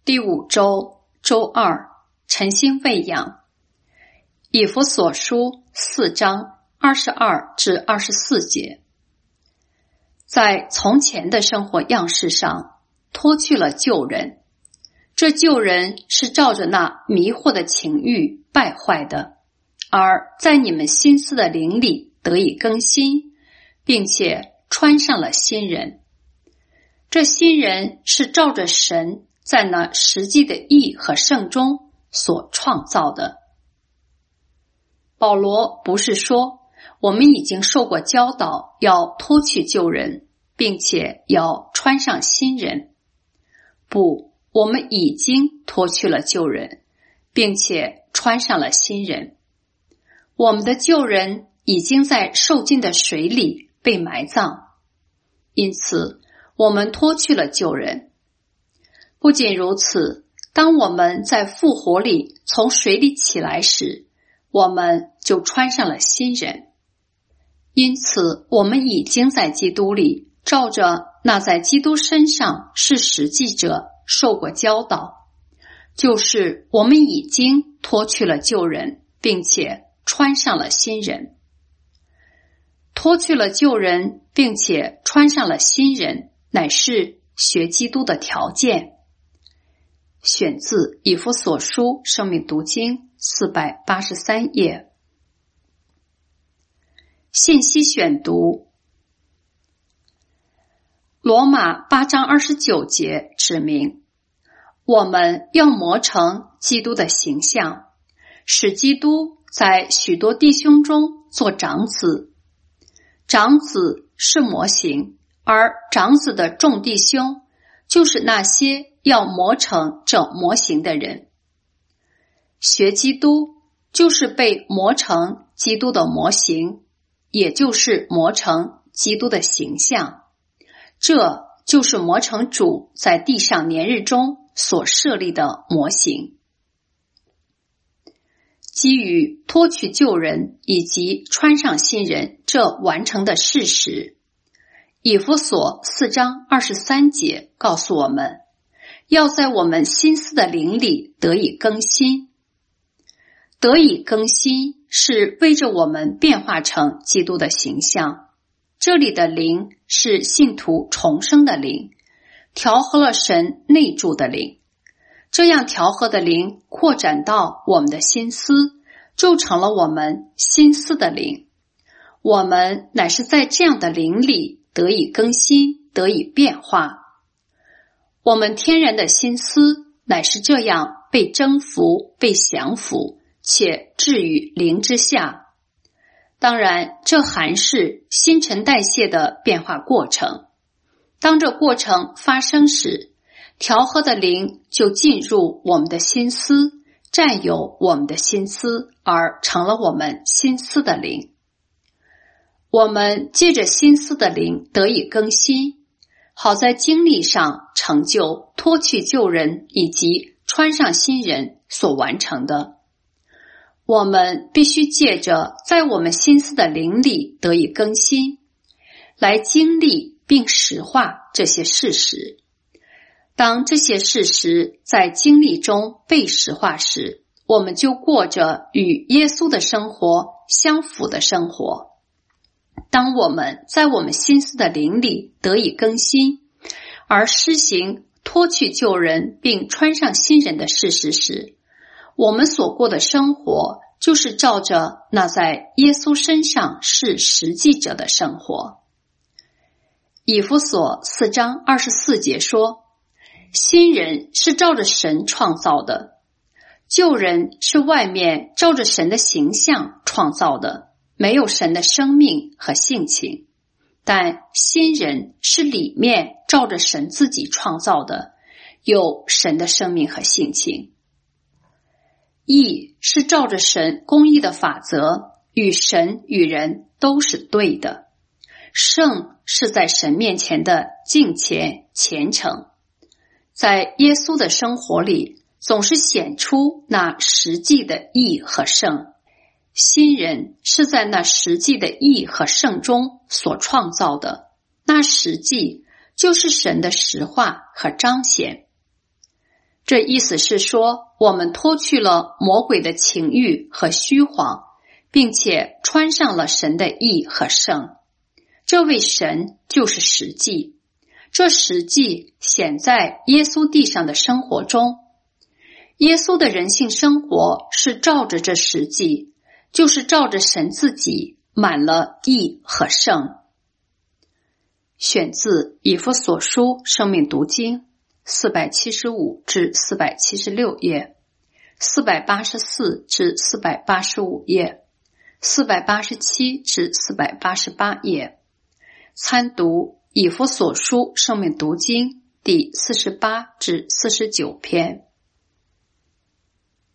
第5周周二，晨星喂养。以弗所书4章22至24节。在从前的生活样式上脱去了旧人，这旧人是照着那迷惑的情欲败坏的，而在你们心思的灵里得以更新，并且穿上了新人。这新人是照着神在那实际的义和圣中所创造的。保罗不是说我们已经受过教导要脱去旧人，并且要穿上新人。不，我们已经脱去了旧人，并且穿上了新人。我们的旧人已经在受尽的水里被埋葬，因此我们脱去了旧人。不仅如此，当我们在复活里从水里起来时，我们就穿上了新人。因此我们已经在基督里照着那在基督身上是实际者受过教导，就是我们已经脱去了旧人，并且穿上了新人。脱去了旧人，并且穿上了新人，乃是学基督的条件。选自以弗所书生命读经483页。信息选读。罗马8章29节指明，我们要磨成基督的形象，使基督在许多弟兄中做长子。长子是模型，而长子的众弟兄就是那些要磨成这模型的人。学基督就是被磨成基督的模型，也就是磨成基督的形象。这就是磨成主在地上年日中所设立的模型。基于脱去旧人以及穿上新人这完成的事实，以弗所4章23节告诉我们，要在我们心思的灵里得以更新。得以更新是为着我们变化成基督的形象。这里的灵是信徒重生的灵，调和了神内住的灵。这样调和的灵扩展到我们的心思，就成了我们心思的灵。我们乃是在这样的灵里得以更新，得以变化。我们天然的心思乃是这样被征服，被降服，且置于灵之下。当然，这还是新陈代谢的变化过程。当这过程发生时，调和的灵就进入我们的心思，占有我们的心思，而成了我们心思的灵。我们借着心思的灵得以更新，好在经历上成就脱去旧人以及穿上新人所完成的。我们必须借着在我们心思的灵里得以更新，来经历并实化这些事实。当这些事实在经历中被实化时，我们就过着与耶稣的生活相符的生活。当我们在我们心思的灵里得以更新，而施行脱去旧人并穿上新人的事实时，我们所过的生活就是照着那在耶稣身上是实际者的生活。以弗所4章24节说，新人是照着神创造的，旧人是外面照着神的形象创造的，没有神的生命和性情。但新人是里面照着神自己创造的，有神的生命和性情。义是照着神公义的法则，与神与人都是对的。圣是在神面前的敬虔虔诚。在耶稣的生活里，总是显出那实际的义和圣。新人是在那实际的义和圣中所创造的，那实际就是神的实化和彰显。 这意思是说，我们脱去了魔鬼的情欲和虚谎，并且穿上了神的义和圣。这位神就是实际，这实际显在耶稣地上的生活中。耶稣的人性生活是照着这实际，就是照着神自己满了义和圣。选自以弗所书生命读经475至476页，484至485页，487至488页。参读以弗所书生命读经第48至49篇。